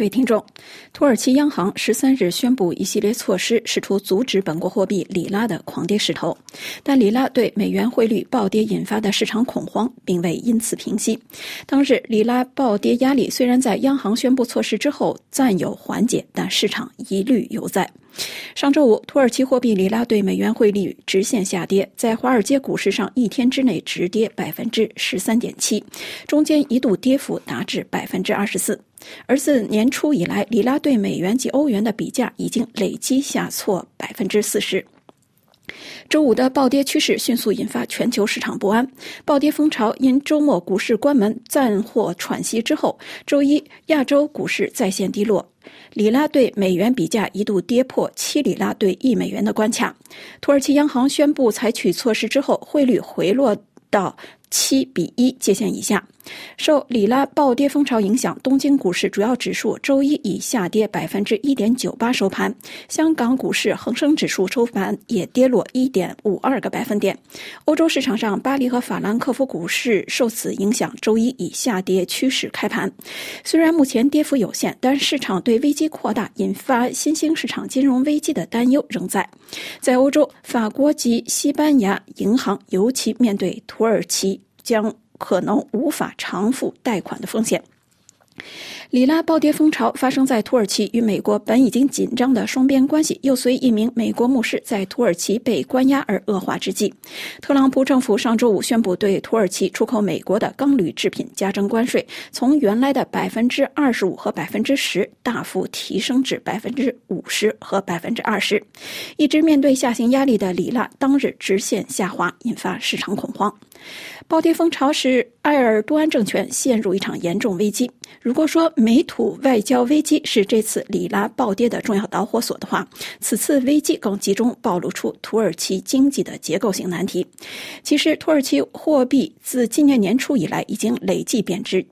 各位听众，土耳其央行13日宣布一系列措施，试图阻止本国货币里拉的狂跌势头，但里拉对美元汇率暴跌引发的市场恐慌并未因此平息。当日里拉暴跌压力虽然在央行宣布措施之后暂有缓解，但市场疑虑犹在。上周五，土耳其货币里拉对美元汇率直线下跌，在华尔街股市上一天之内直跌 13.7%， 中间一度跌幅达至 24%。而自年初以来，里拉对美元及欧元的比价已经累计下挫 40%。周五的暴跌趋势迅速引发全球市场不安，暴跌风潮因周末股市关门暂获喘息之后，周一亚洲股市再现低落，里拉对美元比价一度跌破7里拉对1美元的关卡。土耳其央行宣布采取措施之后，汇率回落到7:1界限以下。受里拉暴跌风潮影响，东京股市主要指数周一以下跌 1.98% 收盘，香港股市恒生指数收盘也跌落 1.52个百分点。欧洲市场上，巴黎和法兰克福股市受此影响，周一以下跌趋势开盘。虽然目前跌幅有限，但市场对危机扩大引发新兴市场金融危机的担忧仍在。在欧洲，法国及西班牙银行尤其面对土耳其将可能无法偿付贷款的风险。里拉暴跌风潮发生在土耳其与美国本已经紧张的双边关系又随一名美国牧师在土耳其被关押而恶化之际。特朗普政府上周五宣布对土耳其出口美国的钢铝制品加征关税，从原来的 25% 和 10% 大幅提升至 50% 和 20%。一直面对下行压力的里拉当日直线下滑，引发市场恐慌。暴跌风潮使埃尔多安政权陷入一场严重危机。如果说美土外交危机是这次里拉暴跌的重要导火索的话，此次危机更集中暴露出土耳其经济的结构性难题。其实土耳其货币自今年年初以来已经累计贬值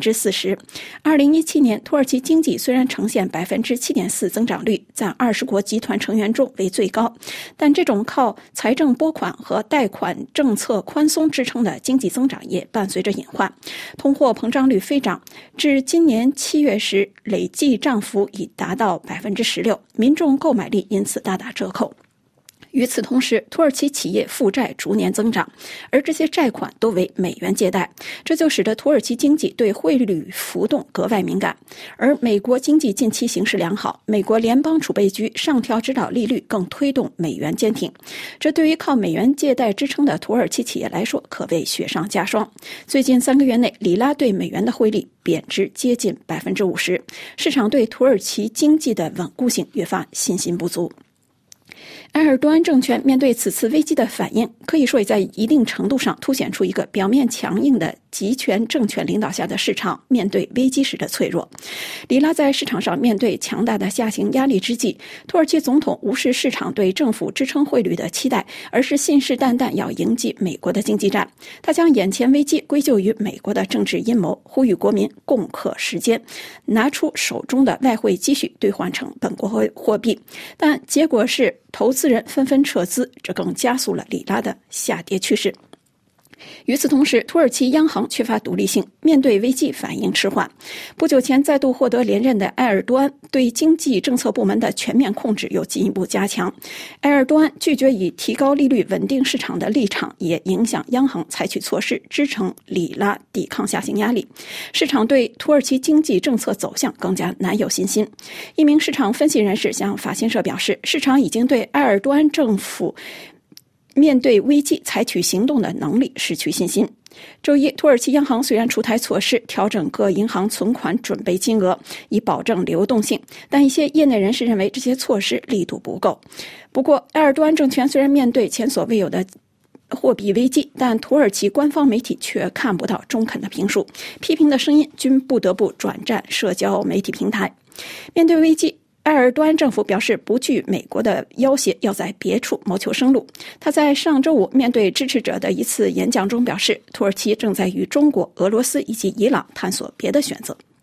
40%。2017年土耳其经济虽然呈现 7.4% 增长率，在20国集团成员中为最高，但这种靠财政拨款和贷款政策宽松支撑的经济增长也伴随着隐患，通货膨胀率飞涨，至今年7月时累计涨幅已达到 16%， 民众购买力因此大打折扣。与此同时，土耳其企业负债逐年增长，而这些债款都为美元借贷，这就使得土耳其经济对汇率浮动格外敏感。而美国经济近期形势良好，美国联邦储备局上调指导利率，更推动美元坚挺，这对于靠美元借贷支撑的土耳其企业来说可谓雪上加霜。最近3个月内，里拉对美元的汇率贬值接近 50%， 市场对土耳其经济的稳固性越发信心不足。埃尔多安政权面对此次危机的反应，可以说也在一定程度上凸显出一个表面强硬的集权政权领导下的市场面对危机时的脆弱。里拉在市场上面对强大的下行压力之际，土耳其总统无视市场对政府支撑汇率的期待，而是信誓旦旦要迎击美国的经济战。他将眼前危机归咎于美国的政治阴谋，呼吁国民共克时艰，拿出手中的外汇积蓄兑换成本国货币，但结果是投资人纷纷撤资，这更加速了里拉的下跌趋势。与此同时，土耳其央行缺乏独立性，面对危机反应迟缓。不久前再度获得连任的埃尔多安对经济政策部门的全面控制又进一步加强。埃尔多安拒绝以提高利率稳定市场的立场，也影响央行采取措施支撑里拉抵抗下行压力。市场对土耳其经济政策走向更加难有信心。一名市场分析人士向法新社表示，市场已经对埃尔多安政府面对危机采取行动的能力失去信心。周一，土耳其央行虽然出台措施调整各银行存款准备金额，以保证流动性，但一些业内人士认为这些措施力度不够。不过，埃尔多安政权虽然面对前所未有的货币危机，但土耳其官方媒体却看不到中肯的评述，批评的声音均不得不转战社交媒体平台。面对危机，埃尔多安政府表示不惧美国的要挟，要在别处谋求生路。他在上周五面对支持者的一次演讲中表示，土耳其正在与中国、俄罗斯以及伊朗探索别的选择。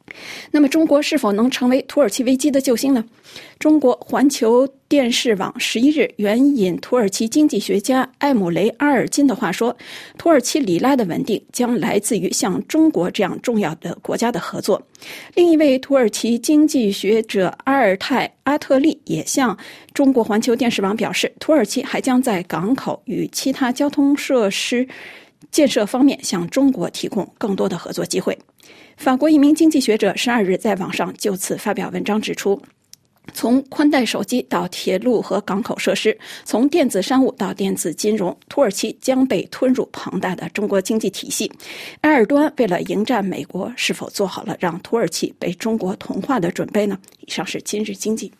那么中国是否能成为土耳其危机的救星呢？中国环球电视网11日援引土耳其经济学家艾姆雷阿尔金的话说，土耳其里拉的稳定将来自于像中国这样重要的国家的合作。另一位土耳其经济学者阿尔泰阿特利也向中国环球电视网表示，土耳其还将在港口与其他交通设施建设方面向中国提供更多的合作机会。法国一名经济学者12日在网上就此发表文章指出，从宽带手机到铁路和港口设施，从电子商务到电子金融，土耳其将被吞入庞大的中国经济体系。埃尔多安为了迎战美国，是否做好了让土耳其被中国同化的准备呢？以上是今日经济。